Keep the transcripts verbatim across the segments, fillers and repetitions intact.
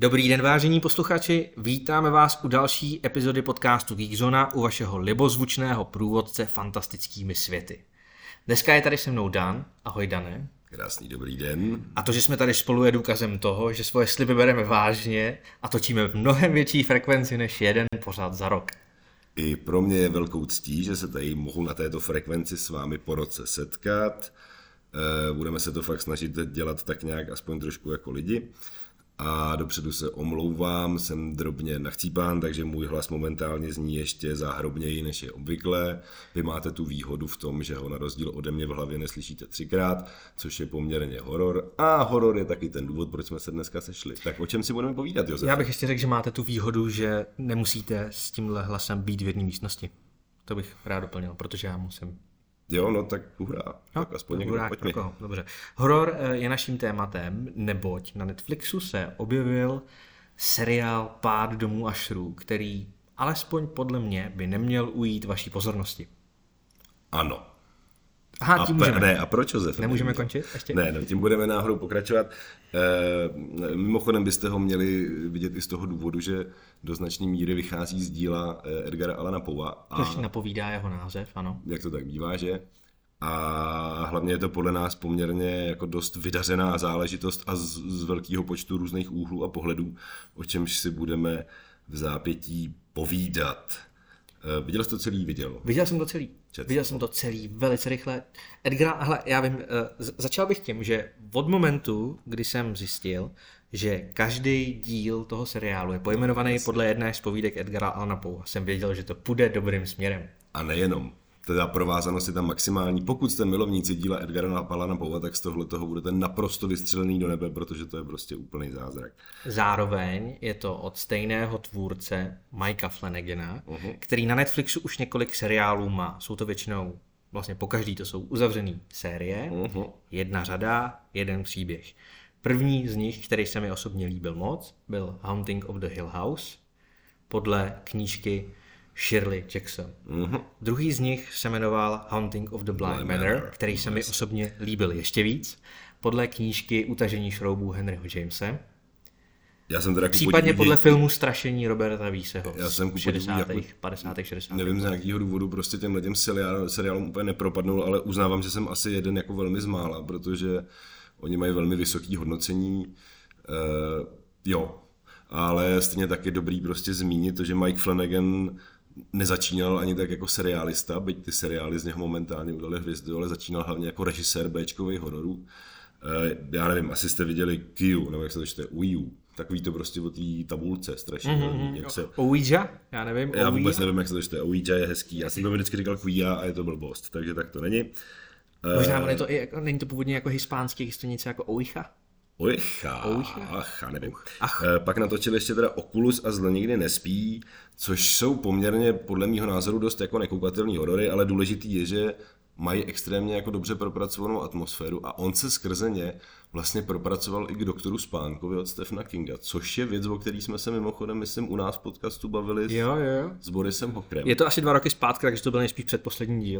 Dobrý den, vážení posluchači, vítáme vás u další epizody podcastu Geekzona, u vašeho libozvučného průvodce fantastickými světy. Dneska je tady se mnou Dan. Ahoj, Dane. Krásný dobrý den. A to, že jsme tady spolu, je důkazem toho, že svoje sliby bereme vážně a točíme v mnohem větší frekvenci než jeden pořad za rok. I pro mě je velkou ctí, že se tady mohu na této frekvenci s vámi po roce setkat. Budeme se to fakt snažit dělat tak nějak aspoň trošku jako lidi. A dopředu se omlouvám, jsem drobně nachcípán, takže můj hlas momentálně zní ještě záhrobněji, než je obvyklé. Vy máte tu výhodu v tom, že ho na rozdíl ode mě v hlavě neslyšíte třikrát, což je poměrně horor. A horor je taky ten důvod, proč jsme se dneska sešli. Tak o čem si budeme povídat, Josef? Já bych ještě řekl, že máte tu výhodu, že nemusíte s tímhle hlasem být v jedné místnosti. To bych rád doplnil, protože já musím. Jo, no tak hurá, no, tak aspoň někdo, pojď mi. Dobře. Horor je naším tématem, neboť na Netflixu se objevil seriál Pád domů Usherů, který alespoň podle mě by neměl ujít vaší pozornosti. Ano. Aha, a, tím můžeme. Ne, a proč, Josef? Nemůžeme končit ještě? Ne, ne, tím budeme náhodou pokračovat. E, mimochodem byste ho měli vidět i z toho důvodu, že do značné míry vychází z díla Edgara Allana Poea. Což napovídá jeho název, ano. Jak to tak bývá, že? A hlavně je to podle nás poměrně jako dost vydařená záležitost a z, z velkého počtu různých úhlů a pohledů, o čemž si budeme v zápětí povídat. Uh, viděl jsi to celý? Viděl? Viděl jsem to celý. Čet. Viděl jsem to celý velice rychle. Edgar, hele, já vím, uh, začal bych tím, že od momentu, kdy jsem zjistil, že každý díl toho seriálu je pojmenovaný podle jedné z povídek Edgara Allana Poea, jsem věděl, že to půjde dobrým směrem. A nejenom. Teda provázanost je tam maximální. Pokud jste milovníci díla Edgara Allana Poea, tak z tohle toho budete naprosto vystřelený do nebe, protože to je prostě úplný zázrak. Zároveň je to od stejného tvůrce Mikea Flanagana, uh-huh. který na Netflixu už několik seriálů má. Jsou to většinou, vlastně pokaždý to jsou uzavřený série, uh-huh. jedna řada, jeden příběh. První z nich, který se mi osobně líbil moc, byl Haunting of the Hill House, podle knížky Shirley Jackson. Mm-hmm. Druhý z nich se jmenoval Haunting of the Blind Manor, který se mi osobně líbil ještě víc, podle knížky Utažení šroubů Henryho Jamese. Já jsem teda Případně podle děti. filmu Strašení Roberta Víseho. Já jsem v šedesátých, padesátých, šedesátých Nevím, z nějakého důvodu prostě těmhle těm seriál, seriálům úplně nepropadnul, ale uznávám, že jsem asi jeden jako velmi z mála, protože oni mají velmi vysoké hodnocení. Uh, jo, ale stejně tak je dobrý prostě zmínit to, že Mike Flanagan nezačínal ani tak jako seriálista, byť ty seriály z něho momentálně udali hvězdu, ale začínal hlavně jako režisér béčkových hororů. Já nevím, asi jste viděli Q, nebo jak se to čte, Ouija. Takový to prostě o té tabulce strašně. Mm-hmm. Jak se... Ouija? Já nevím. Já vůbec nevím, jak se to čte. Ouija je hezký. Já jsem to vždycky říkal Ouija a je to blbost, takže tak to není. Možná je to i, jako, není to původně jako hispánský, jste něco jako Ouija? Oicha, ach, já nevím. Ach. Pak natočili ještě teda Oculus a Zlo nikdy nespí, což jsou poměrně podle mýho názoru dost jako nekoukatelný horory, ale důležitý je, že mají extrémně jako dobře propracovanou atmosféru a on se skrze ně vlastně propracoval i k Doktoru Spánkovi od Stephena Kinga, což je věc, o který jsme se mimochodem, myslím, u nás v podcastu bavili jo, jo. s Borisem Hokrem. Je to asi dva roky zpátky, takže to byl nejspíš předposlední díl.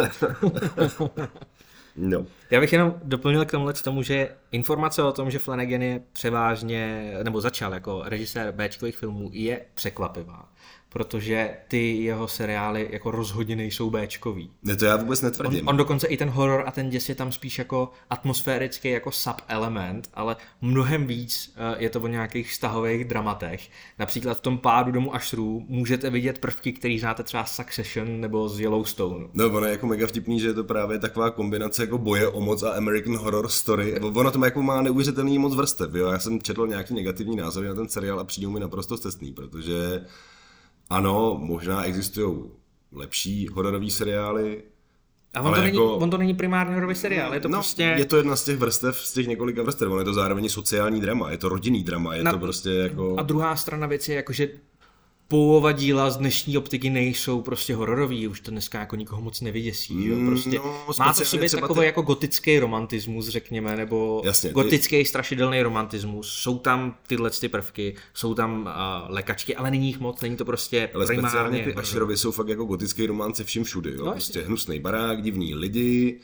No. Já bych jenom doplnil k tomuhle tomu, že informace o tom, že Flanagan je převážně, nebo začal jako režisér béčkových filmů, je překvapivá. Protože ty jeho seriály jako rozhodně nejsou béčkový. Ne, to já vůbec netvrdím. On, on dokonce i ten horor a ten děs je tam spíš jako atmosférický jako sub-element, ale mnohem víc je to o nějakých vztahových dramatech. Například v tom Pádu domu Usherů můžete vidět prvky, který znáte třeba z Succession nebo z Yellowstone. No, ono je jako mega vtipný, že je to právě taková kombinace jako boje o moc a American Horror Story. Ono to jako má neuvěřitelný moc vrstev, jo. Já jsem četl nějaký negativní názory na ten seriál a přijde mi naprosto cestný, protože ano, možná existují lepší hororový seriály. A on to, není, jako, on to není primárně hororový seriál, je to no, prostě... je to jedna z těch vrstev, z těch několika vrstev, on je to zároveň sociální drama, je to rodinný drama, je Na, to prostě jako... A druhá strana věci je jako, že Poeova díla z dnešní optiky nejsou prostě hororový, už to dneska jako nikoho moc nevyděsí, jo? Prostě no, má to v sobě takový ty... jako gotický romantismus, řekněme, nebo Jasně, gotický ty... strašidelný romantismus, jsou tam tyhle ty prvky, jsou tam uh, lékačky, ale není jich moc, není to prostě ale primárně. Speciálně ty Usherovi jsou fakt jako gotický romance vším všudy, jo? No, prostě hnusný barák, divní lidi,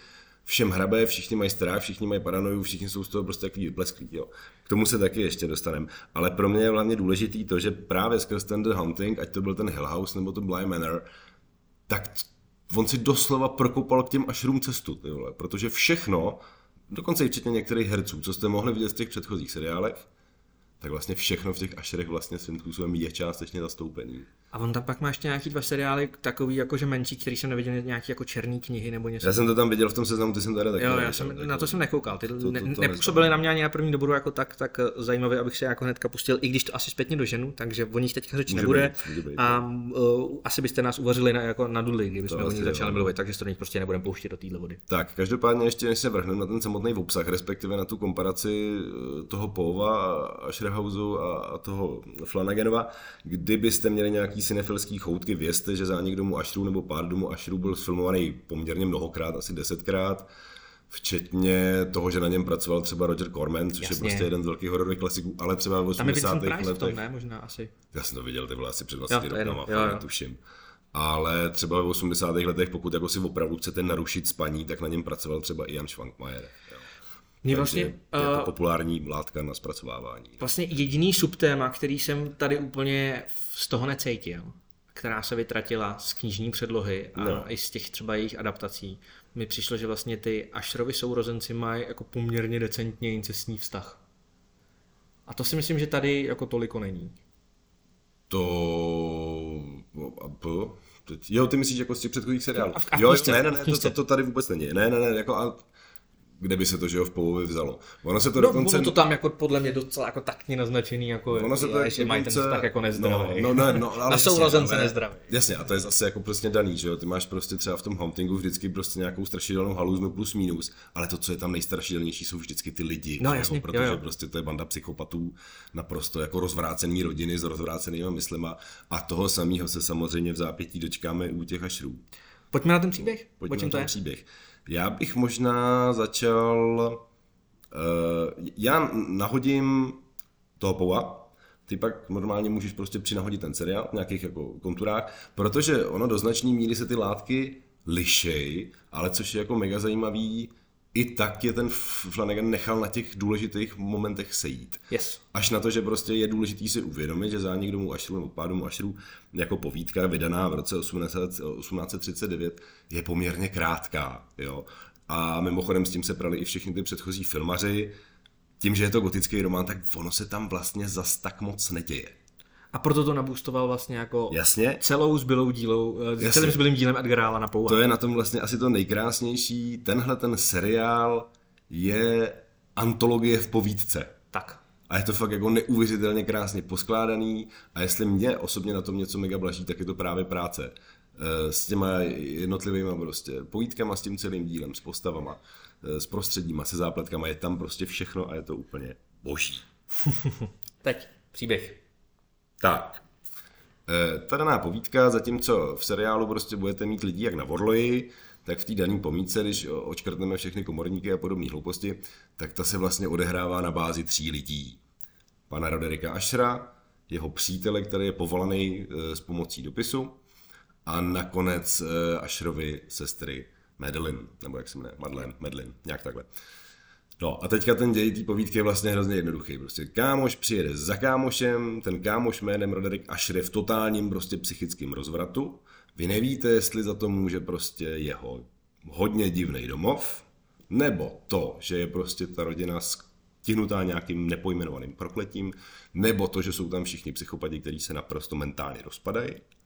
všem hrabe, všichni mají strach, všichni mají paranoju, všichni jsou z toho prostě takový vyplesklí, jo. K tomu se taky ještě dostaneme. Ale pro mě je hlavně důležitý to, že právě skrz ten The Haunting, ať to byl ten Hill House nebo to Bly Manor, tak on si doslova prokopal k těm Usherům cestu, ty vole, protože všechno, dokonce i včetně některých herců, co jste mohli vidět z těch předchozích seriálech, tak vlastně všechno v těch Usherech vlastně svým způsobem je částečně zastoupený. A on tam pak má ještě nějaký dva seriály takový jakože menší, který jsem neviděl, nějaký jako černý knihy nebo něco. Já jsem to tam viděl v tom seznamu, ty jsem tady taky. Jo, já jsem, jako, na to jsem nekoukal, ty to, to, to, to nepůsobily na mě ani na první dobu jako tak, tak zajímavě, abych se jako hnedka pustil, i když to asi zpětně doženu, takže o nich teďka řeč nebude být, být, a uh, asi byste nás uvařili na, jako na dudley, kdybychom o nich začali mluvit, takže to prostě nebudeme pouštět do téhle vody. Tak, každopádně ještě než se vrhneme na ten samotný obsah, respektive na tu komparaci toho Poeva a Usherhouseu a toho Flanaganova, kdybyste měli nějaký cinefilský choutky, vězte, že Zánik domu Usherů nebo Pád domu Usherů byl sfilmovaný poměrně mnohokrát, asi desetkrát, včetně toho, že na něm pracoval třeba Roger Corman, což Jasně. je prostě jeden z velkých hororových klasiků, ale třeba v osmdesátých letech. Tom, ne? Možná asi. Já jsem to viděl, ty vole, asi před dvaceti rokama, fakt netuším. Ale třeba v osmdesátých letech, pokud jako si opravdu chcete narušit spaní, tak na něm pracoval třeba Ian Schwankmajer. Mě vlastně, je to uh, populární látka na zpracovávání. Vlastně jediný subtéma, který jsem tady úplně z toho necítil, která se vytratila z knižní předlohy a no. i z těch třeba jejich adaptací, mi přišlo, že vlastně ty Usherovi sourozenci mají jako poměrně decentně incestní vztah. A to si myslím, že tady jako toliko není. To... Jo, ty myslíš jako z těch předchozích seriálů? A v, a v jo, knížce, ne, ne, ne, to, to, to tady vůbec není. Ne, ne, ne, jako... A... kde by se to, že jo, v Povovi vzalo. Ono se to no, dokonce... Ono to tam jako podle mě docela jako taktně naznačený, jako ono se to je, že mají ten vztah jako nezdravý. No, no, no, ale na sourozence nezdravý. Jasně, a to je zase jako prostě daný, že jo, ty máš prostě třeba v tom Hauntingu vždycky prostě nějakou strašidelnou haluznu plus minus, ale to, co je tam nejstrašidelnější, jsou vždycky ty lidi, no, jasně, jo, protože jo, jo. prostě to je banda psychopatů, naprosto jako rozvrácený rodiny s rozvrácenýma myslema a toho samého se samozřejmě v zápětí dočkáme u těch Usherů. Pojďme na ten příběh? Pojďme na ten to je? příběh. Já bych možná začal... Uh, já nahodím toho Poua, ty pak normálně můžeš prostě přinahodit ten seriál v nějakých jako konturách, protože ono do značný míry se ty látky lišej, ale což je jako mega zajímavý, i tak je ten Flanagan nechal na těch důležitých momentech sejít. Yes. Až na to, že prostě je důležitý si uvědomit, že Zánik domu Usherů nebo Pád domu Usherů jako povídka vydaná v roce osmnáct set třicet devět je poměrně krátká, jo. A mimochodem s tím se prali i všichni ty předchozí filmaři. Tím, že je to gotický román, tak ono se tam vlastně zas tak moc neděje. A proto to naboostoval vlastně jako Jasně. celou zbylou dílou, Jasně. celým zbylým dílem Edgara Allana Poua. To je na tom vlastně asi to nejkrásnější. Tenhle ten seriál je antologie v povídce. Tak. A je to fakt jako neuvěřitelně krásně poskládaný a jestli mě osobně na tom něco mega blaží, tak je to právě práce s těma jednotlivýma prostě povídkama, s tím celým dílem, s postavama, s prostředíma, se zápletkama, je tam prostě všechno a je to úplně boží. Teď příběh. Tak, ta daná povídka, zatímco v seriálu prostě budete mít lidí jak na Vorloji, tak v té dané pomídce, když očkrtneme všechny komorníky a podobné hlouposti, tak ta se vlastně odehrává na bázi tří lidí. Pana Rodericka Ushera, jeho přítele, který je povolaný s pomocí dopisu, a nakonec Usherovy sestry Madeline, nebo jak se jmenuje, Madeleine, Madeline, nějak takhle. No a teďka ten děj té povídky je vlastně hrozně jednoduchý. Prostě kámoš přijede za kámošem, ten kámoš jménem Roderick Usher je v totálním prostě psychickém rozvratu. Vy nevíte, jestli za to může prostě jeho hodně divný domov, nebo to, že je prostě ta rodina stihnutá nějakým nepojmenovaným prokletím, nebo to, že jsou tam všichni psychopati, kteří se naprosto mentálně rozpadají.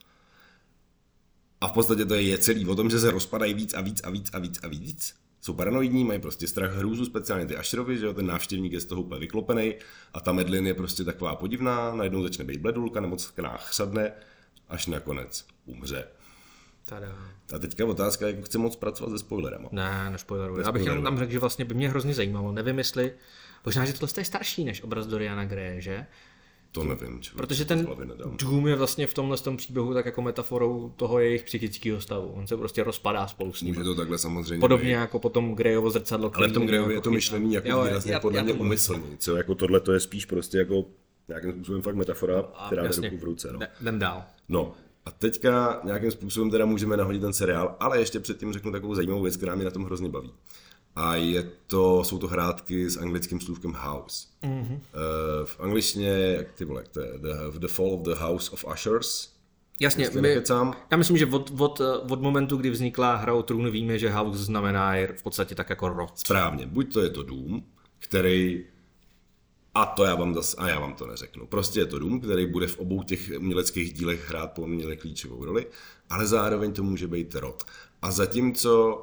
A v podstatě to je celý o tom, že se rozpadají víc a víc a víc a víc a víc. Jsou paranoidní, mají prostě strach, hrůzu, speciálně ty Usherovi, že jo, ten návštěvník je z toho úplně vyklopený a ta Madeline je prostě taková podivná, najednou začne být bledulka, nemoc chřadne, až nakonec umře. Tada. A teďka otázka, jak chce moc pracovat se spoilerama. Ne, nespoileruji. Já bych jenom tam řekl, že vlastně by mě hrozně zajímalo, nevím jestli, možná, že tohle je starší než obraz Doriana Graye, že? To nevím. Čo, protože ten Doom je vlastně v tomhle tom příběhu tak jako metaforou toho jejich psychického stavu. On se prostě rozpadá spolu s ním. Může to takhle samozřejmě podobně být. Jako potom Grayovo zrcadlo. Ale v tom Grayově je to myšlení jako jo, výrazně já, podle já mě umyslný. Co jako tohle to je spíš prostě jako nějakým způsobem fakt metafora, a, která jde ruku v ruce. No. Jdem dál. No, A teďka nějakým způsobem teda můžeme nahodit ten seriál, ale ještě předtím řeknu takovou zajímavou věc, která mě na tom hrozně baví. A je to, jsou to hrátky s anglickým slůvkem house. Mm-hmm. V angličtině, jak ty vole, to je the, the Fall of the House of Ushers. Jasně, my, já myslím, že od, od, od momentu, kdy vznikla Hra o trůny, víme, že house znamená v podstatě tak jako rod. Správně, buď to je to dům, který, a to já vám zase, a já vám to neřeknu, prostě je to dům, který bude v obou těch uměleckých dílech hrát poměrně klíčovou roli, ale zároveň to může být rod. A zatímco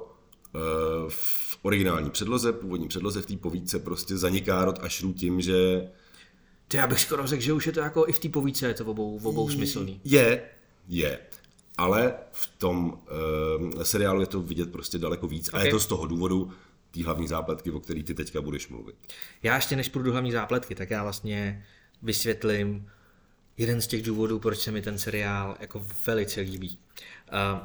v originální předloze, původní předloze v té povídce prostě zaniká rod Usherů tím, že... To já bych skoro řekl, že už je to jako i v té povídce, je to v obou, v obou smyslný. Je, je. Ale v tom uh, seriálu je to vidět prostě daleko víc. Okay. A je to z toho důvodu té hlavní zápletky, o který ty teďka budeš mluvit. Já ještě než půjdu do hlavní zápletky, tak já vlastně vysvětlím jeden z těch důvodů, proč se mi ten seriál jako velice líbí. Uh,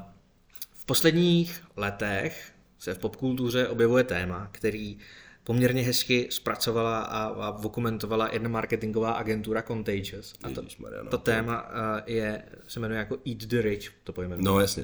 v posledních letech se v popkultuře objevuje téma, který poměrně hezky zpracovala a, a dokumentovala jedna marketingová agentura Contagious. A to, to téma uh, je, se jmenuje jako Eat the Rich, to pojmenuje. No jasně.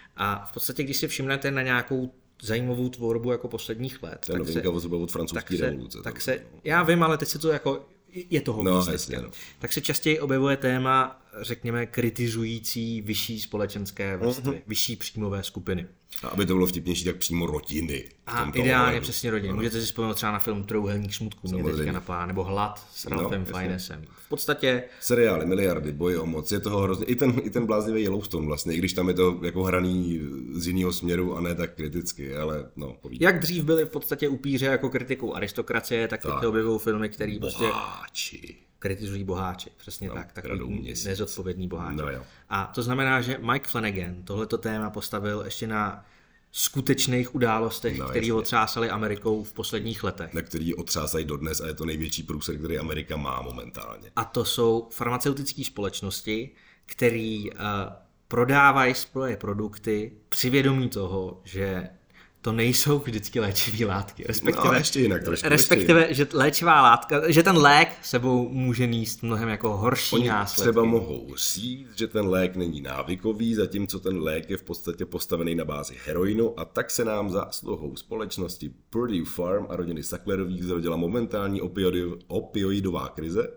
A v podstatě, když si všimnete na nějakou zajímavou tvorbu jako posledních let, to je novinka od francouzské revoluce. Tak se, já vím, ale teď se to jako, je toho no, víc jasně, no. Tak se častěji objevuje téma, řekněme, kritizující vyšší společenské vrstvy, mm-hmm. vyšší příjmové skupiny. A aby to bylo vtipnější, tak přímo rodiny. A ideálně ohledu. Přesně rodiny. No. Můžete si vzpomenout třeba na film Trouhelník smutku, mě teďka napadá, nebo Hlad s Ralphem no, Fiennesem. V podstatě... Seriály, miliardy, boje o moc, je toho hrozně. I ten, i ten bláznivý Yellowstone vlastně, i když tam je to jako hraný z jiného směru a ne tak kriticky, ale no, povídám. Jak dřív byly v podstatě upíře jako kritikou aristokracie, tak, tak. teď objevují filmy, který prostě... Boháči. Kritizují boháči, přesně no, tak, takový nezodpovědný boháči. No, jo. A to znamená, že Mike Flanagan tohleto téma postavil ještě na skutečných událostech, no, které otřásaly Amerikou v posledních letech. Na který otřásají dodnes a je to největší průser, který Amerika má momentálně. A to jsou farmaceutické společnosti, které uh, prodávají svoje produkty při vědomí toho, že to nejsou vždycky léčivé látky. Respektive, no, ještě jinak trošku, respektive ještě že léčivá látka, že ten lék sebou může nést mnohem jako horší Oni následky. Třeba mohou říct, že ten lék není návykový, zatímco ten lék je v podstatě postavený na bázi heroinu a tak se nám zásluhou společnosti Purdue Farm a rodiny Sacklerových zrodila momentální opioidová krize,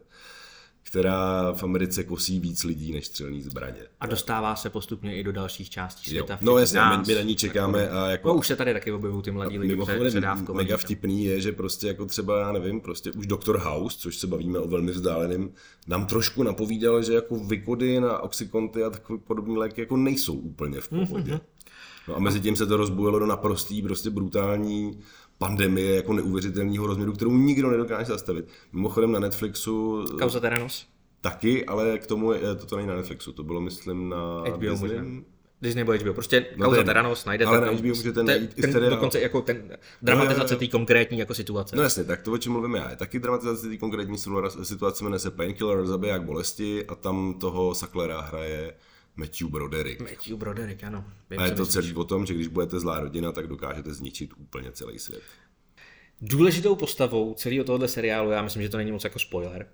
která v Americe kosí víc lidí než střelní zbraně. A dostává se postupně i do dalších částí světa. No jasně, my, my na ní čekáme. A jako, no už se tady taky objevují ty mladí lidi předávkové. Mega vtipný je, že prostě jako třeba, já nevím, prostě už doktor House, což se bavíme o velmi vzdáleným, nám trošku napovídal, že jako Vicodin a Oxycontin a takové podobné léky jako nejsou úplně v pohodě. Mm-hmm. No a mezi tím se to rozbujelo do naprostý, prostě brutální pandemie jako neuvěřitelného rozměru, kterou nikdo nedokáže zastavit. Mimochodem na Netflixu... Kauza Theranos. Taky, ale k tomu, je, to není na Netflixu, to bylo myslím na H B O Disney. Možná. Disney nebo H B O, prostě no Kauza Theranos najdete. Ale na H B O můžete najít ten, ten, dokonce jako ten dramatizace té konkrétní jako situace. No jasně, tak to, o čem mluvím já, je taky dramatizace té konkrétní situace, jmenuje se Painkiller, zabiják bolesti a tam toho Sacklera hraje Matthew Broderick. Matthew Broderick, ano. Vím, a je to celý o tom, že když budete zlá rodina, tak dokážete zničit úplně celý svět. Důležitou postavou celého tohohle seriálu, já myslím, že to není moc jako spoiler,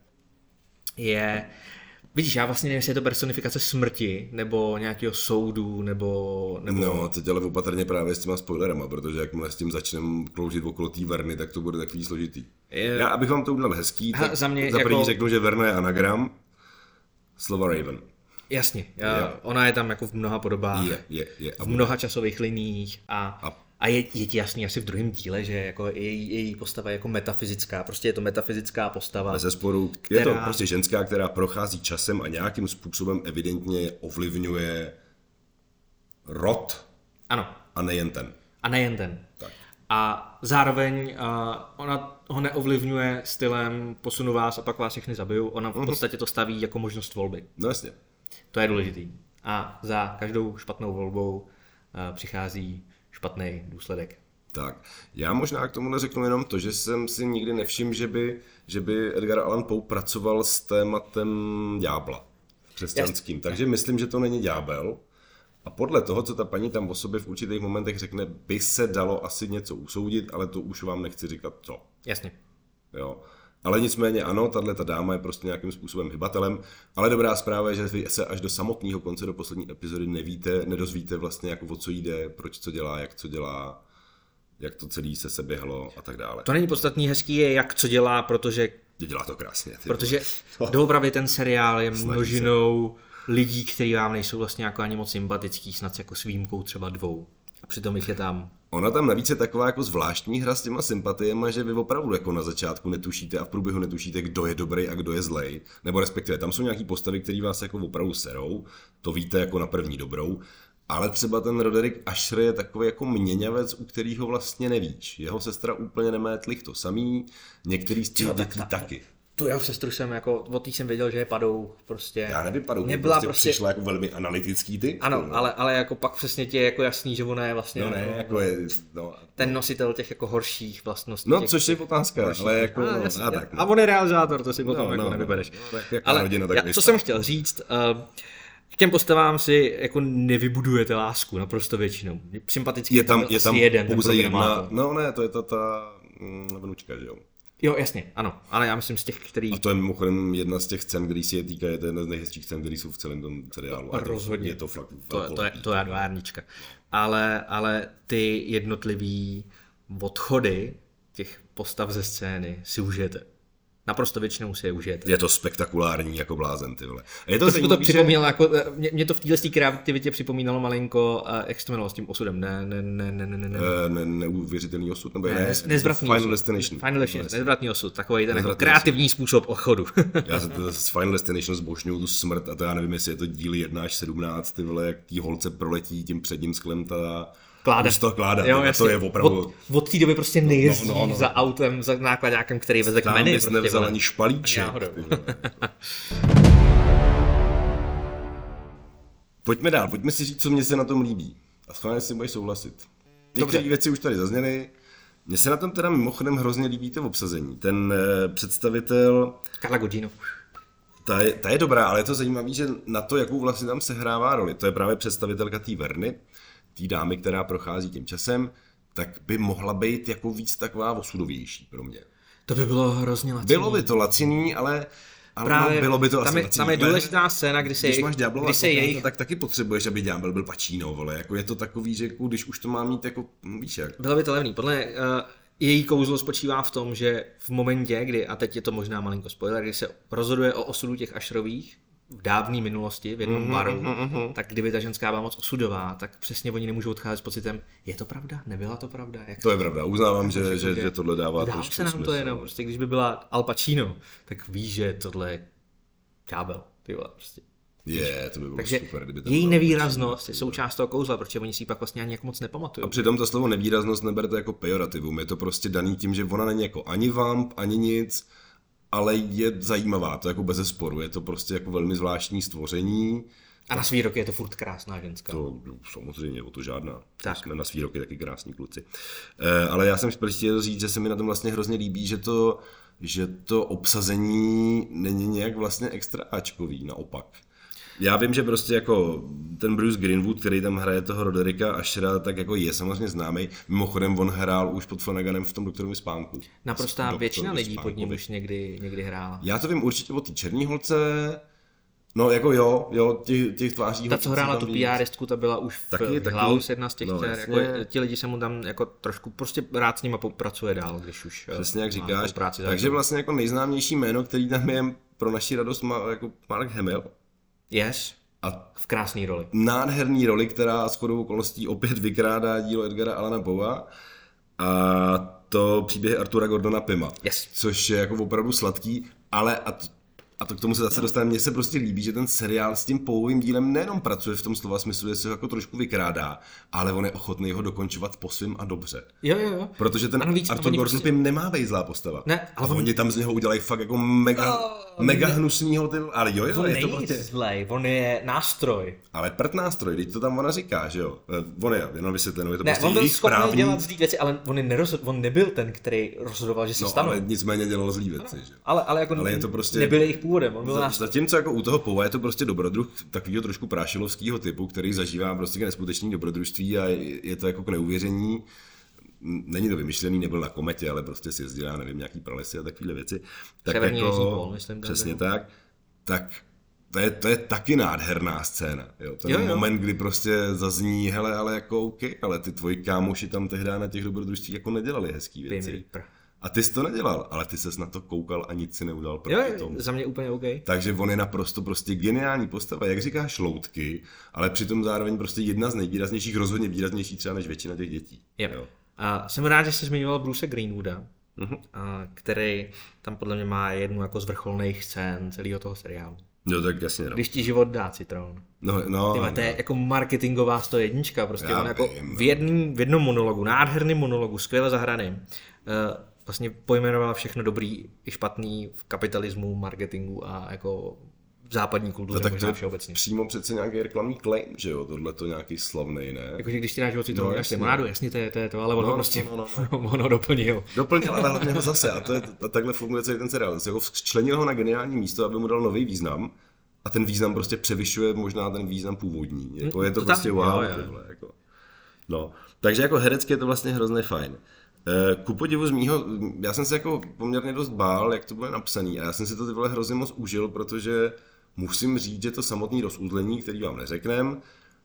je, vidíš, já vlastně nevím, jestli je to personifikace smrti, nebo nějakého soudu, nebo... nebo... No, teď ale opatrně právě s těma spoilerama, protože jakmile s tím začneme kloužit okolo té Verny, tak to bude takový složitý. Je... Já, abych vám to udělal hezký, tak ha, za, mě za první jako... řeknu, že Verna je anagram slova Raven. Jasně, já, ona je tam jako v mnoha podobách, je, je, je, v mnoha časových liních a, a, a je, je ti jasný asi v druhém díle, že jako její, její postava je jako metafyzická, prostě je to metafyzická postava. Bezesporu, která... je to prostě ženská, která prochází časem a nějakým způsobem evidentně ovlivňuje rod. Ano. A nejen ten. A nejen ten. Tak. A zároveň uh, ona ho neovlivňuje stylem posunu vás a pak vás všechny zabiju, ona v podstatě to staví jako možnost volby. No jasně. To je důležitý. A za každou špatnou volbou uh, přichází špatný důsledek. Tak, já možná k tomu neřeknu jenom to, že jsem si nikdy nevšiml, že by, že by Edgar Allan Poe pracoval s tématem ďábla křesťanským, yes. Takže myslím, že to není ďábel. A podle toho, co ta paní tam o sobě v určitých momentech řekne, by se dalo asi něco usoudit, ale to už vám nechci říkat co. Jasně. Jo. Ale nicméně ano, tahle ta dáma je prostě nějakým způsobem hybatelem, ale dobrá zpráva je, že vy se až do samotného konce, do poslední epizody nevíte, nedozvíte vlastně jako o co jde, proč co dělá, jak co dělá, jak to celé se seběhlo a tak dále. To není podstatný, hezký je, jak co dělá, protože... Dělá to krásně. Ty protože doopravdy ten seriál je množinou lidí, kteří vám nejsou vlastně jako ani moc sympatický, snad jako s výjimkou třeba dvou. A přitom jich je tam. Ona tam navíc je taková jako zvláštní hra s těma sympatiema, že vy opravdu jako na začátku netušíte a v průběhu netušíte, kdo je dobrý a kdo je zlej. Nebo respektive tam jsou nějaký postavy, které vás jako opravdu serou, to víte jako na první dobrou. Ale třeba ten Roderick Asher je takový jako měňavec, u kterého vlastně nevíš. Jeho sestra úplně nemá tlich to samý, některý z těch dětí taky. Tu jeho sestru jsem jako, od té jsem věděl, že je padou prostě. Já nevím, padou, nebyla prostě, prostě přišla jako velmi analytický typ. Ano, no. ale, ale jako pak přesně tě je jako jasný, že ona je vlastně no, ne, jako, jako je, no, ten nositel těch jako horších vlastností. No, těch, což je otázka, horších. Ale jako, a, no, jasný, a, tak, no. a on je realizátor, to si potom no, jako no, nevybereš. No, tak jako ale rodina, tak já, co jsem chtěl říct, uh, k těm postavám si jako nevybudujete lásku, naprosto většinou. Sympatický je tam, je tam jeden, pouze jedna, no ne, to je ta, ta mm, vnučka, že jo. Jo, jasně, ano, ale já myslím z těch, který... A to je mimochodem jedna z těch scén, který si je týká, je to jedna z nejhezčích scén, který jsou v celém tom seriálu. A rozhodně. Je to fakt to, to, je, to je advárnička. Ale, ale ty jednotlivý odchody těch postav ze scény si užijete. Naprosto většinou si je užijete. Je to spektakulární jako blázen, ty vole. A je to, to, zajímavý, to připomínalo, že... jako, mě, mě to v této kreativitě připomínalo malinko, jak se to jmenovalo s tím osudem, ne, ne, ne, ne, ne, ne. Uh, ne neuvěřitelný osud, nebo ne, ne, nezvratný Final osud. Destination. Final Destination, nezvratný osud, takový ten jako kreativní osud. Způsob odchodu. Já se to z Final Destination zbožňuju tu smrt a to já nevím, jestli je to díly jedna až sedmnáct, ty vole, jak tý holce proletí tím předním sklem ta... Kláda. Ústa kláda, jo, to je opravdu... Od, od té doby prostě nejezdí no, no, no. za autem, za nákladákem, který veze kmeny. Tam bys nevzal ani špalíček. Pojďme dál, pojďme si říct, co mě se na tom líbí. A schválně si budeš souhlasit. Některé věci už tady zazněly. Mně se na tom teda mimochodem hrozně líbí to obsazení. Ten eh, představitel... Carla Gugino. Ta je, ta je dobrá, ale je to zajímavé, že na to, jakou vlastně tam sehrává roli. To je právě představitelka té Verny, té dámy, která prochází tím časem, tak by mohla být jako víc taková osudovější pro mě. To by bylo hrozně laciný. Bylo by to laciný, ale, ale právě, no, bylo by to tam asi je, laciný. Tam je důležitá scéna, kdy se když jej, máš ďáblova, jejich... tak taky potřebuješ, aby ďábel byl Pacino, vole. Jako je to takový, že jako, když už to má mít, jako, víš jak. Bylo by to levný. Podle uh, její kouzlo spočívá v tom, že v momentě, kdy, a teď je to možná malinko spoiler, kdy se rozhoduje o osudu těch Asherových, v dávné minulosti, v jednom mm-hmm, baru, mm-hmm. tak kdyby ta ženská byla moc osudová, tak přesně oni nemůžou odcházet s pocitem, je to pravda, nebyla to pravda. Jak to je pravda, uznávám, že, že, že tohle dává trošku smysl. Dá se nám to jenom, prostě když by byla Al Pacino, tak víš, že tohle je ďábel, ty vole, prostě. Je, to by bylo takže super, kdyby to její nevýraznost je součást toho kouzla, protože oni si ji pak vlastně ani jako moc nepamatují. A přitom to slovo nevýraznost neberte jako pejorativum, je to prostě daný tím, že ona není jako ani vamp, ani nic, ale je zajímavá, to jako bezesporu, je to prostě jako velmi zvláštní stvoření. A na svý roky je to furt krásná ženská. To samozřejmě, o to žádná. Tak. Jsme na svý roky taky krásní kluci. E, ale já jsem chtěl říct, že se mi na tom vlastně hrozně líbí, že to, že to obsazení není nějak vlastně extra áčkový, naopak. Já vím, že prostě jako ten Bruce Greenwood, který tam hraje toho Rodericka Ashera, tak jako je samozřejmě známý. Mimochodem on hrál už pod Flanaganem v tom Doktorově spánku. Naprostá většina lidí pod ním už někdy, někdy hrála. Já to vím určitě o té černý holce. No jako jo, jo, těch, těch tváří. Ta, co hrála tu P R istku, ta byla už v taky, taky. House, jedna z těch, no, těch jako, ti lidi se mu tam jako trošku prostě rád s nima pracuje dál, když už. Přesně jak říkáš. Takže vlastně jako nejznámější jméno, který tam je pro naši radost, má jako Mark Hamill. Yes. A v krásné roli. Nádherný roli, která shodou okolností opět vykrádá dílo Edgara Allana Poea. A to příběh Artura Gordona Pima. Yes. Což je jako opravdu sladký, ale a to, a to k tomu se zase dostane, mně se prostě líbí, že ten seriál s tím Poeovým dílem nejenom pracuje v tom slova smyslu, že se ho jako trošku vykrádá, ale on je ochotný ho dokončovat po svým a dobře. Jo, jo, jo. Protože ten víc, Arthur Gordon prostě... Pym nemá být zlá postava. Ne, ale a on... oni tam z něho udělají fakt jako mega, oh, mega ne... hnusnýho typ, ale jo, jo, on je to prostě... zlej, on je nástroj. Ale prd nástroj, teď to tam ona říká, že jo. On je, jenom vysvětlenou, je to ne, prostě on byl jejich schopný správný... dělat zlý věci, ale on, nerozhod... on nebyl ten, který rozhodoval, že se no, stanou. ale nicméně dělal zlý věci, že? Ale, ale jako ale je to prostě... nebyl jejich původem, on byl nástroj. Zatímco jako u toho Poua je to prostě dobrodruh takového trošku prášilovského typu, který zažívá prostě neskutečný dobrodružství a je to jako k neuvěření. není to vymyšlený, nebyl na kometě, ale prostě si jezdil, já nevím, nějaký pralesy a takovéhle věci. Tak Severní jako, pol, myslím, přesně tak, tak to je, to je taky nádherná scéna. Jo? Ten jo, jo. moment, kdy prostě zazní, hele, ale jako OK, ale ty tvoji kámoši tam tehdy na těch dobrodružstvích jako nedělali hezký věci. A ty jsi to nedělal, ale ty ses na to koukal a nic si neudělal proti jo, tomu. Za mě úplně OK. Takže on je naprosto prostě geniální postava, jak říkáš, loutky, ale přitom zároveň prostě jedna z nejvýraznějších, rozhodně výraznější třeba než většina těch dětí. Jo. Jo. A jsem rád, že jsi zmiňoval Bruce Greenwooda, uh-huh. a, který tam podle mě má jednu jako z vrcholných scén celého toho seriálu. No tak jasně. No. Když ti život dá citron. No, no, Tyma, to je no. jako marketingová sto jedna, prostě on jako v, jedný, v jednom monologu, nádherným monologu, skvěle zahraným, uh, vlastně pojmenoval všechno dobrý i špatný v kapitalismu, marketingu a jako v západní kultuře, no, možná všeobecně. Přímo přece nějaký reklamní claim, že jo, tohle to nějaký slavnej, ne? Jakože když ti dáš život citron, dáš limonádu, jasně, to je, to je to, ale ono no, prostě no, no, no, no. ono doplnil. Doplnil, ale hlavně ho zase, a to je, a takhle funguje celý ten seriál. Jako včlenil ho na geniální místo, aby mu dal nový význam, a ten význam prostě převyšuje možná ten význam původní. Jako je to, to prostě tam, wow, jo, jo. Tohle, jako. No, takže jako herecky je to vlastně hrozně fajn. Ku podivu z mýho, já jsem se jako poměrně dost bál, jak to bude napsaný, a já jsem si to ty vole hrozně moc užil, protože musím říct, že to samotné rozuzlení, který vám neřeknem,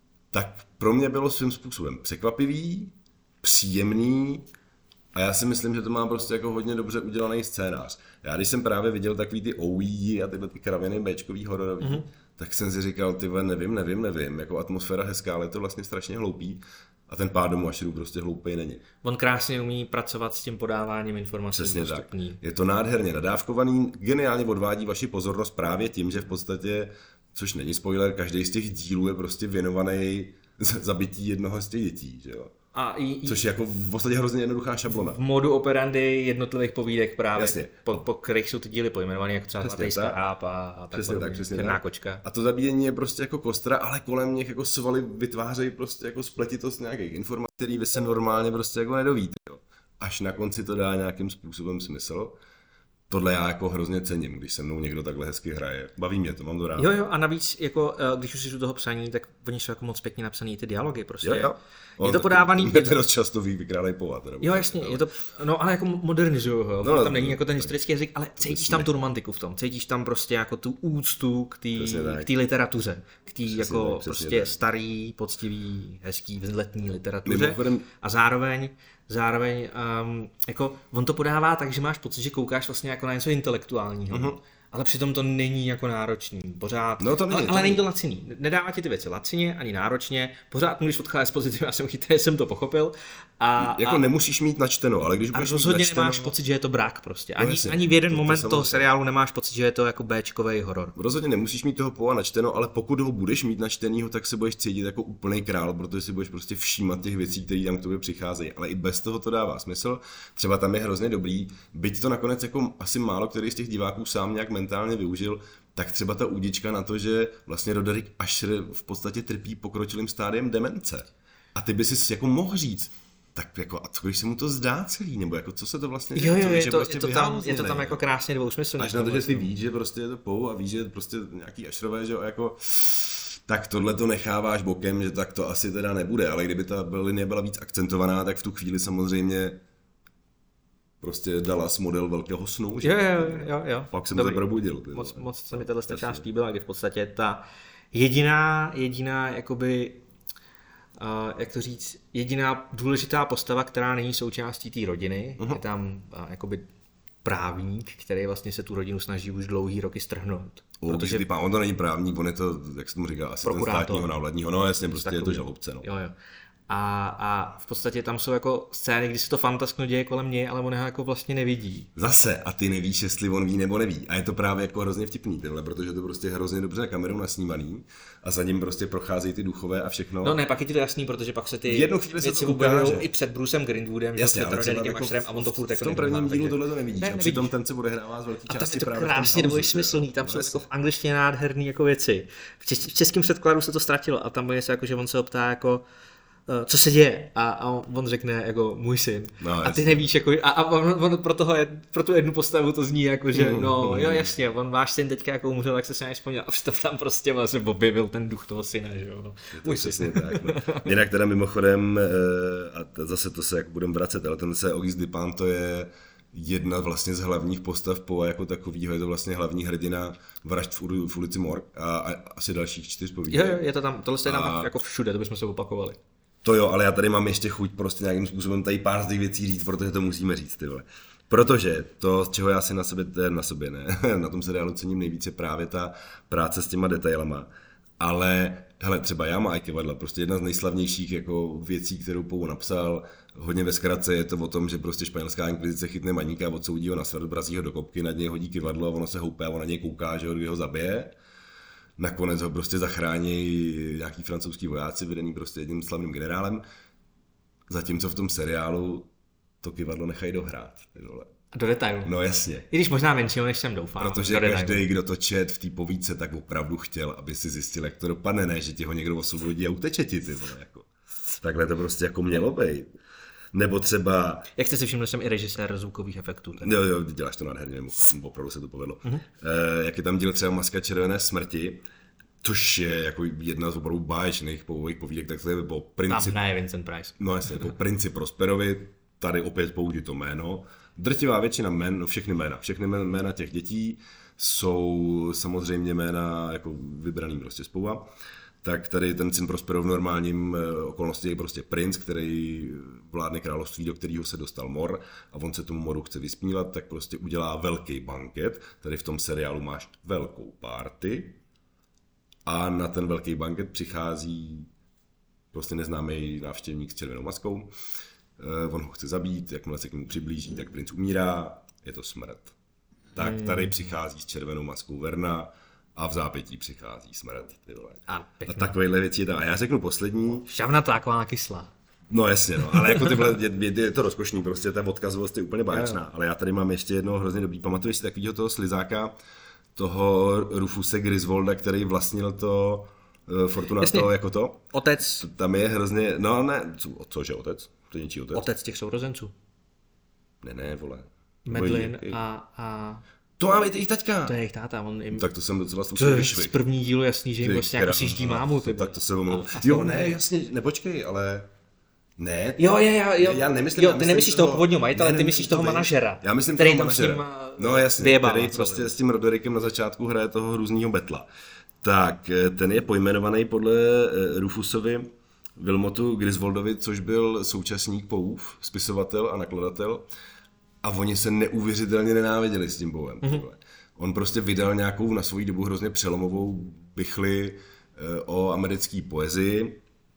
tak pro mě bylo svým způsobem překvapivý, příjemný, a já si myslím, že to má prostě jako hodně dobře udělaný scénář. Já když jsem právě viděl takový ty O E a tyhle ty kraviny béčkový hororový, mm-hmm. tak jsem si říkal, ty nevím, nevím, nevím, jako atmosféra hezká, ale je to vlastně strašně hloupý. A ten pád domu Ašerů prostě hloupej není. On krásně umí pracovat s tím podáváním informací. Přesně tak. Je to nádherně nadávkovaný, geniálně odvádí vaši pozornost právě tím, že v podstatě, což není spoiler, každý z těch dílů je prostě věnovaný zabití jednoho z těch dětí, že jo. A i, což je jako v podstatě hrozně jednoduchá šablona. V modu operandy jednotlivých povídek právě, po, po kterých jsou ty díly pojmenované, jako třeba Zlatejská áp a, a tak přesně tak, přesně tak. Kočka. A to zabíjení je prostě jako kostra, ale kolem nich jako svaly vytvářejí prostě jako spletitost nějakých informací, který vy se normálně prostě jako nedovíte. Jo. Až na konci to dá nějakým způsobem smysl. Tohle já jako hrozně cením, když se mnou někdo takhle hezky hraje. Baví mě to, mám to rád. Jo, jo, a navíc, jako, když už jsi u toho psaní, tak oni jsou jako moc pěkně napsaný ty dialogy prostě. Jo, jo. Je to podávaný... Mě to dost často vykrálej povat. Jo, jasně, je to, no ale jako modernizujou ho, no, tam není jako ten historický jazyk, ale cítíš tam tu romantiku v tom, cítíš tam prostě jako tu úctu k té literatuře, k té jako tak, prostě tak. starý, poctivý, hezký, vzletní literatuře. Mimochodem... A zároveň Zároveň, um, jako on to podává tak, že máš pocit, že koukáš vlastně jako na něco intelektuálního, uh-huh. ale přitom to není jako náročný, pořád, no, to není, ale, to ale není to laciný, nedává ti ty věci lacině, ani náročně, pořád můžeš odcházet z pozitivy, já jsem chytrý, jsem to pochopil. A, jako a, nemusíš mít načteno, ale když budeš rozhodně mít načteno... nemáš pocit, že je to brak prostě, ani, no, ani v jeden to, moment to toho seriálu nemáš pocit, že je to jako béčkovej horor. Rozhodně nemusíš mít toho pova načteno, ale pokud ho budeš mít načtenýho, tak se budeš cítit jako úplný král, protože si budeš prostě všímat těch věcí, které tam k tobě přicházejí, ale i bez toho to dává smysl. Třeba tam je hrozně dobrý, byť to nakonec jako asi málo který z těch diváků sám nějak mentálně využil, tak třeba ta údička na to, že vlastně Roderick Asher v podstatě trpí pokročilým stádiem demence. A ty by si jako mohl říct, tak jako, a co když se mu to zdá celý, nebo jako co se to vlastně jo, jo, to, je, to, prostě je, to tam, je to tam jako krásně dvousmyslný. Až na to, že ty víš, že prostě je to pou a víš, že prostě nějaký Asherové, že jako tak tohle to necháváš bokem, že tak to asi teda nebude, ale kdyby ta linie byla víc akcentovaná, tak v tu chvíli samozřejmě prostě Dallas model velkého snu. Jo, jo, jo, jo. Pak jsem to probudil. Moc, moc se mi tato část líbila, kdy v podstatě ta jediná, jediná, jakoby, uh, jak to říct, jediná důležitá postava, která není součástí té rodiny, uh-huh. je tam uh, jakoby právník, který vlastně se tu rodinu snaží už dlouhý roky strhnout. O, protože typa, on to není právník, on je to, jak se tomu říká, asi ten státního návladního, no jasně, prostě takový, je to žalobce. No. Jo, jo. A, a v podstatě tam jsou jako scény, kdy se to fantaskno děje kolem něj, ale on ho jako vlastně nevidí. Zase, a ty nevíš, jestli on ví nebo neví. A je to právě jako hrozně vtipný, tyhle, protože to prostě je hrozně dobře na kamerou nasnímaný a za ním prostě procházejí ty duchové a všechno. No ne, pak je ti to jasný, protože pak se ty věci uberou i před Brucem Greenwoodem, jasně, před Roderikem Asherem a on to furt jako v tom prvním dílu tohle to nevidíš. Ne, a přitom ten se odehrává z velké části právě. A tam je to krásně dvojsmyslný, tam jsou jako v angličtině nádherný jako věci. V českém předkladu se to ztratilo a tam je se jako, že on se optá jako co se děje? A, a on řekne jako můj syn. No, a ty nevíš, jako, a, a on, on pro, toho, pro tu jednu postavu to zní jako, že no jo jasně, on váš syn teďka jako umřel, jak se si nevzpomněl. A přitom tam prostě vlastně objevil ten duch toho syna, že jo. No. Můj syn. Tak, no. Jinak teda mimochodem, a zase to se jak budeme vracet, ale ten se Auguste Dupin to je jedna vlastně z hlavních postav Poe jako takovýho, je to vlastně hlavní hrdina Vražd v, v ulici Morgue a, a asi dalších čtyř povídek. Jo, jo, je to tam, tohle je tam a... jako všude, to bychom se opakovali. To jo, ale já tady mám ještě chuť prostě nějakým způsobem tady pár z těch věcí říct, protože to musíme říct, ty vole. Protože to, z čeho já si na sobě, na sobě ne, na tom seriálu cením nejvíce právě ta práce s těma detailama. Ale hele, třeba já má Kivadla, prostě jedna z nejslavnějších jako věcí, kterou Poe napsal, hodně ve zkratce je to o tom, že prostě španělská inkvizice chytne maníka, odsoudí ho na smrt, vrazí ho do kopky, nad něj hodí kyvadlo, ono se houpe a on na něj kouká, že ho, kdy ho zabije. Nakonec ho prostě zachrání nějaký francouzský vojáci, vedený prostě jedním slavným generálem. Zatímco v tom seriálu to kyvadlo nechají dohrát. Do detailu. No jasně. I když možná menšího, než jsem doufal. Protože každý, kdo to čet v té povídce, tak opravdu chtěl, aby si zjistil, jak to dopadne, ne, že ti ho někdo osvobodí a uteče ti, ty vole, jako. Takhle to prostě jako mělo být. Nebo třeba... Jak jste si všiml, jsem i režisér zvukových efektů. Tak? Jo, jo, děláš to nádherně, opravdu se to povedlo. Uh-huh. E, jak je tam díl třeba Maska červené smrti, což je jako jedna z opravdu báječných pouvojích povídek, tak to je po princip... Tam ne Vincent Price. No jasně, po princip Prosperovi, tady opět použít to jméno. Drtivá většina jmén, no všechny jména, všechny jména těch dětí jsou samozřejmě jména jako vybraným prostě z Poua. Tak tady ten syn Prospero v normálním okolnosti je prostě princ, který vládne království, do kterého se dostal mor a on se tomu moru chce vysmívat, tak prostě udělá velký banket. Tady v tom seriálu máš velkou party a na ten velký banket přichází prostě neznámý návštěvník s červenou maskou. On ho chce zabít, jakmile se k němu přiblíží, tak princ umírá, je to smrt. Tak tady přichází s červenou maskou Verna a v zápětí přichází smrt. Ty vole. A, a takovýhle věci je tam. A já řeknu poslední. Šťavnatá, taková kyslá. No jasně, no, ale jako tyhle, je, je to rozkošný, prostě ta odkazovost je úplně báječná. Ale já tady mám ještě jedno hrozně dobrý. Pamatuješ si takovýho toho slizáka, toho Rufuse Griswolda, který vlastnil to uh, Fortunato jako to? Otec. Tam je hrozně, no ne, co, cože otec? To je něčí otec? Otec těch sourozenců. Ne, ne, vole. Medlin a, a... To má být jejich taťka. To je jejich táta. On jim... Tak to jsem docela slušný vyšvik. Z první dílu jasný, že jim prostě jako siždí mámu. Ty tak to se omlouvám. Jo, ne, jasně, nepočkej, ale... Ne. Jo, jo, jo, jo. Já nemyslím, jo, já ty myslím nemyslíš toho původního majitele, ne, ne, ty myslíš toho manažera. Já myslím který toho tam manažera. S ním no jasně, vyjebává, který prostě s tím Roderikem na začátku hraje toho hrůznýho betla. Tak, ten je pojmenovaný podle Rufusovi Wilmotu Griswoldovi, což byl současník Poeův, spisovatel a nakladatel. A oni se neuvěřitelně nenáviděli s tím Poem. Mm-hmm. On prostě vydal nějakou na svou dobu hrozně přelomovou bichli o americké poezii.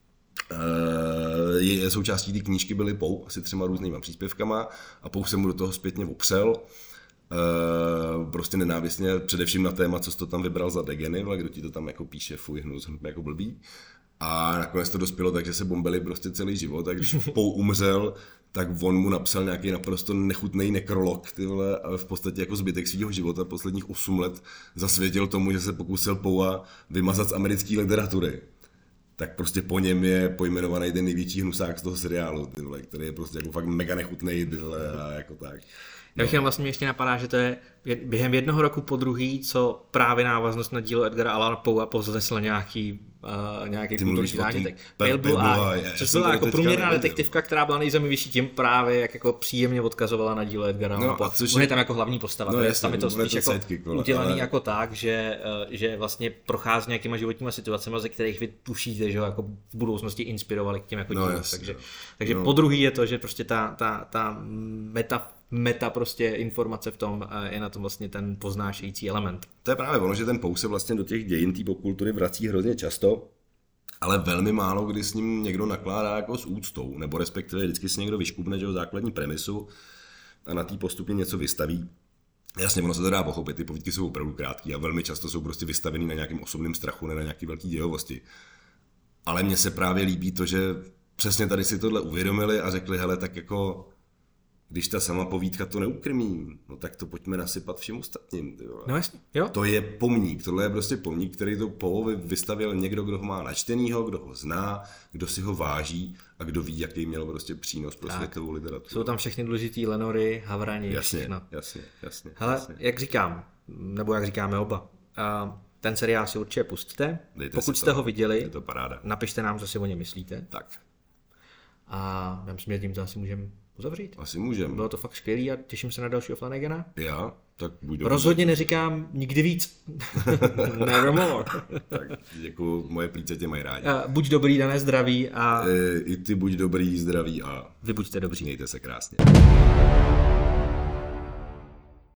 Je součástí té knížky byly Poe, asi třema různýma příspěvkama a Poe se mu do toho zpětně opřel. Prostě nenávistně, především na téma, co jsi to tam vybral za degeny, kdo ti to tam jako píše, fuj, hnus, jako blbý. A nakonec to dospělo tak, že se bombili prostě celý život a když Poe umřel, tak on mu napsal nějaký naprosto nechutný nekrolog, ty vole, a v podstatě jako zbytek svého života posledních osm let zasvětil tomu, že se pokusil Poea vymazat z americké literatury. Tak prostě po něm je pojmenovaný ten největší hnusák z toho seriálu, ty vole, který je prostě jako fakt mega nechutný, ty vole, a jako tak. Já bych vlastně mě ještě napadá, že to je během jednoho roku po druhý, co právě návaznost na dílo Edgara Allana Poea povznesl nějaký, uh, nějaký kulturní zážitek. Pale Blue Eye, což byla jako průměrná detektivka, která byla nejzajímavější tím právě, jak jako příjemně odkazovala na dílo Edgara Allana Poea. On je tam jako hlavní postava, no, jasně, tam je to spíš jako sidekick, udělaný ale... jako tak, že, že vlastně prochází nějakýma životníma situacemi, ze kterých vy tušíte, že ho jako v budoucnosti inspirovali k těm jako dílům. No, takže takže no. Po druhý je to, že prostě ta, ta, ta meta meta prostě informace v tom je na tom vlastně ten poznášející element. To je právě ono, že ten Poe se vlastně do těch dějin té popkultury vrací hrozně často, ale velmi málo kdy s ním někdo nakládá jako s úctou, nebo respektive vždycky si někdo vyškupne, že o základní premisu a na té postupně něco vystaví. Jasně, ono se to dá pochopit, ty povídky jsou opravdu krátké a velmi často jsou prostě vystavený na nějakým osobním strachu, ne na nějaký velký dějovosti. Ale mně se právě líbí to, že přesně tady si tohle uvědomili a řekli, hele, tak jako když ta sama povídka to neukrmí, no tak to pojďme nasypat všem ostatním. Ty vole. No jasně, jo. To je pomník, tohle je prostě pomník, který to Poe vystavil někdo, kdo ho má načtenýho, kdo ho zná, kdo si ho váží a kdo ví, jaký měl prostě přínos pro světovou literaturu. Jsou tam všechny důležitý Lenory, Havrani, jasně, všechno. Jasně, jasně. Hele, jasně. jak říkám, nebo jak říkáme oba, ten seriál si určitě pustíte. Dejte Pokud si jste to, ho viděli, je to paráda. Napište nám, co si o něm myslíte. Tak. A já myslím, že tím to asi můžeme uzavřít. Asi můžeme. Bylo to fakt skvělý a těším se na dalšího Flanagana. Já? Tak buď dobře. Rozhodně neříkám nikdy víc. Never more. Tak děkuju, moje plíce tě mají rádi. A buď dobrý, dané zdraví a... E, I ty buď dobrý, zdraví a... Vy buďte dobří. Mějte se krásně.